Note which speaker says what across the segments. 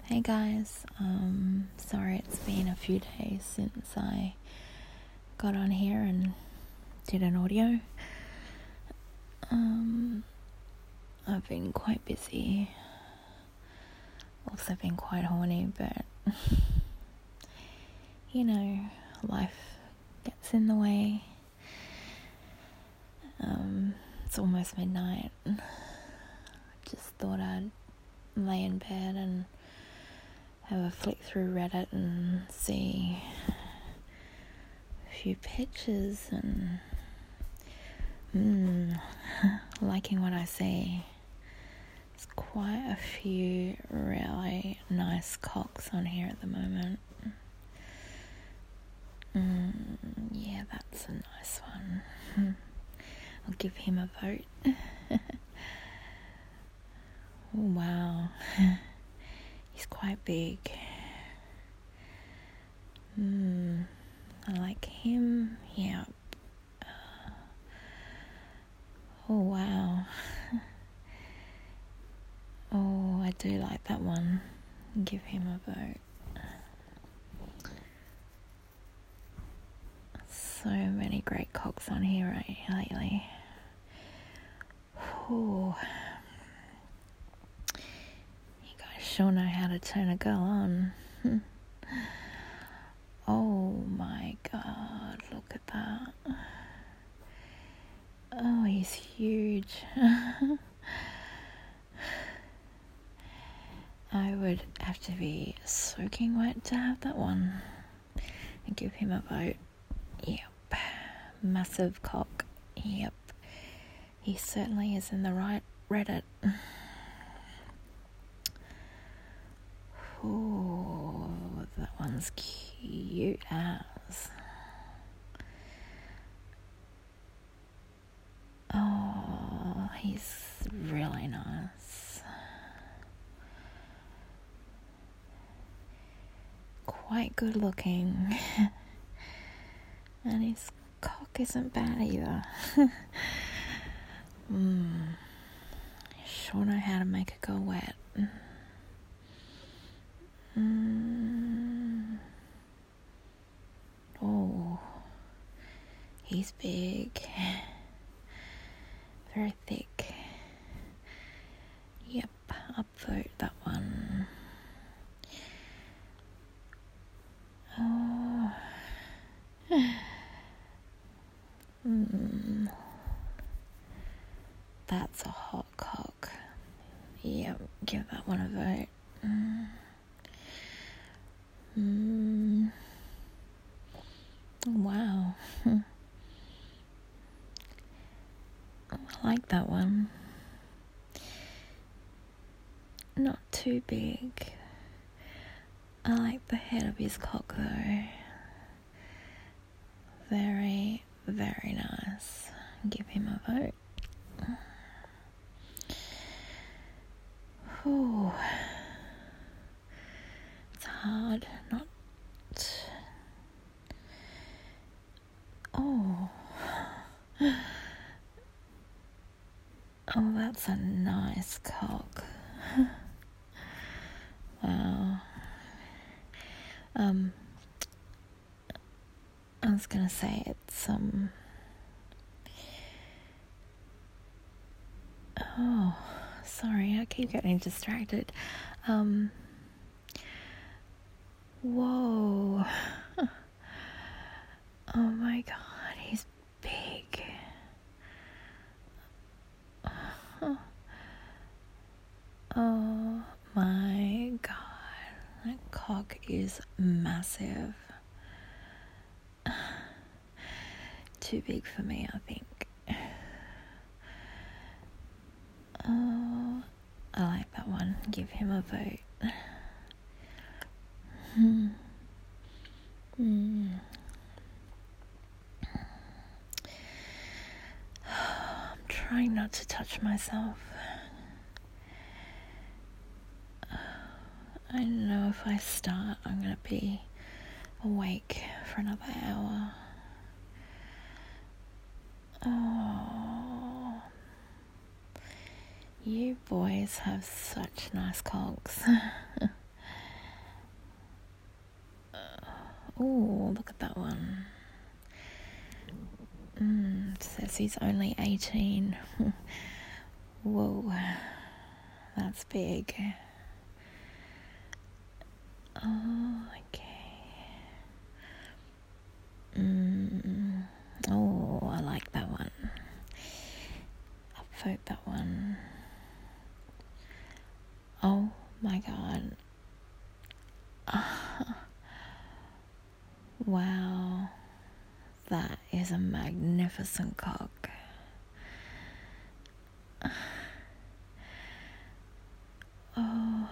Speaker 1: Hey guys, sorry it's been a few days since I got on here and did an audio. I've been quite busy, also been quite horny, but life gets in the way. It's almost midnight. Just thought I'd lay in bed and have a flick through Reddit and see a few pictures and liking what I see. There's quite a few really nice cocks on here at the moment. Yeah, that's a nice one. I'll give him a vote. Oh, wow. He's quite big. I like him. Yeah. Oh, wow. Oh, I do like that one. Give him a vote. So many great cocks on here lately. Oh. You guys sure know how to turn a girl on. Oh my god, look at that. Oh, he's huge. I would have to be soaking wet to have that one. And give him a vote. Yep. Massive cock. Yep. He certainly is in the right Reddit. Oh, that one's cute as. Oh, he's really nice. Quite good looking. And his cock isn't bad either. Sure know how to make it go wet. Oh, he's big. Very thick. Yep, upvote that one. Oh. That's a hot cock. Yep, give that one a vote. Wow. I like that one. Not too big. I like the head of his cock though. Very, very nice. Give him a vote. Oh, it's hard not. Oh, that's a nice cock. Wow. I was gonna say it's oh, sorry, I keep getting distracted. Whoa. Oh my god, he's big. Oh my god, that cock is massive. Too big for me, I think. Oh, I like that one. Give him a vote. I'm trying not to touch myself. I know if I start, I'm going to be awake for another hour. Oh, you boys have such nice cocks. Oh, look at that one. Says he's only 18. Whoa, that's big. Oh, okay. Oh, I like that one. Upvote that one. Oh my god. Wow. That is a magnificent cock. Oh.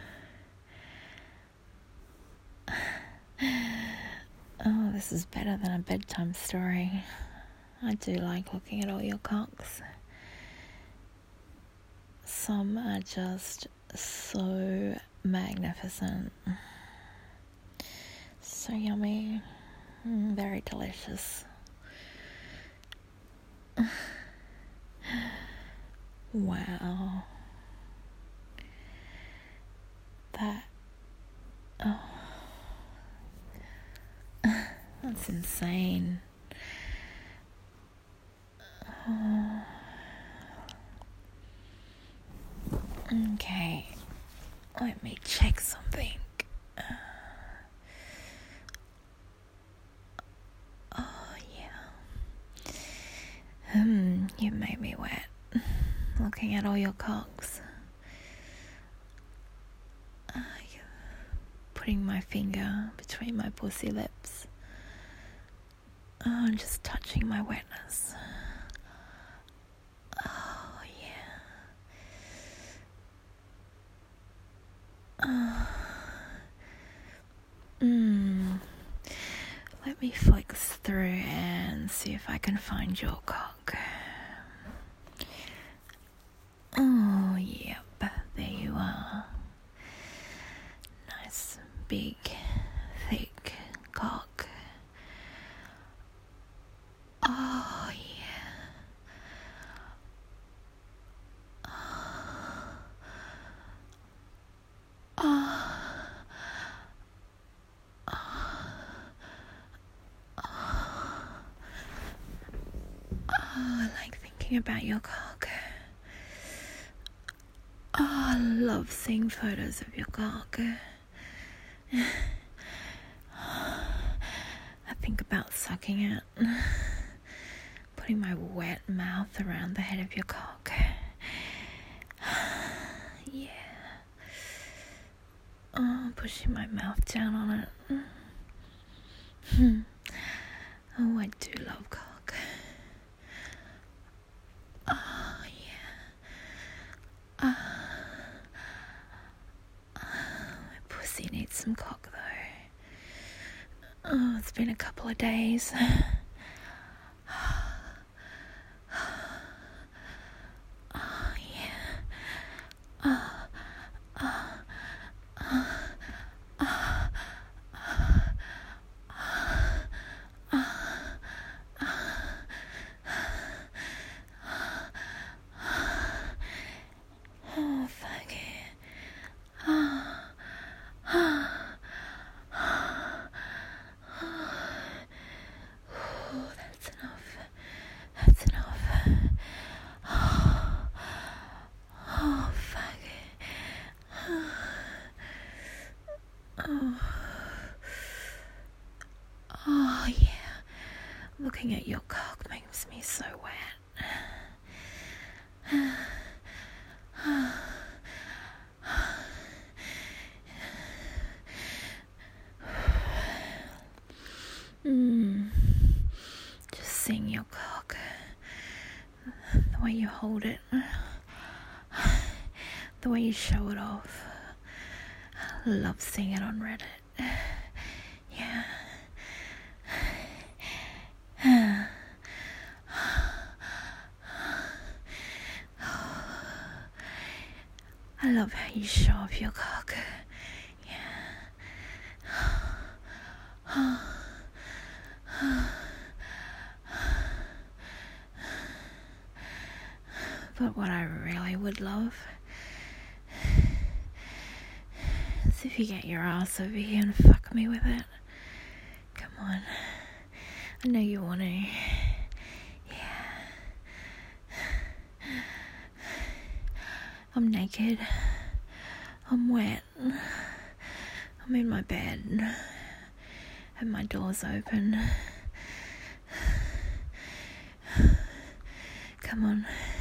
Speaker 1: Oh, this is better than a bedtime story. I do like looking at all your cocks. Some are just so magnificent. So yummy. Very delicious. Wow. That's insane. Okay, let me check something. Oh yeah. You made me wet. Looking at all your cocks. Putting my finger between my pussy lips. Oh, just touching my wetness. Oh, yeah. Let me flex through and see if I can find your cock. Oh, yep. There you are. Nice, big, thick cock. Oh, yeah. I like thinking about your cock. Oh, I love seeing photos of your cock. I think about sucking it, putting my wet mouth around the head of your cock. Yeah. Oh, pushing my mouth down on it. Oh, I do love cock. Oh, yeah. My pussy needs some cock, though. Oh, it's been a couple of days. Oh, yeah. Oh, fuck it. Oh, that's enough. That's enough. Oh, fuck it. Oh, yeah. Looking at your cock makes me so wet. Just seeing your cock, the way you hold it, the way you show it off. I love seeing it on Reddit. Yeah. I love how you show off your cock. But what I really would love is if you get your ass over here and fuck me with it. on. I know you want to. Yeah. I'm naked. I'm wet. I'm in my bed. And my door's open. Come on.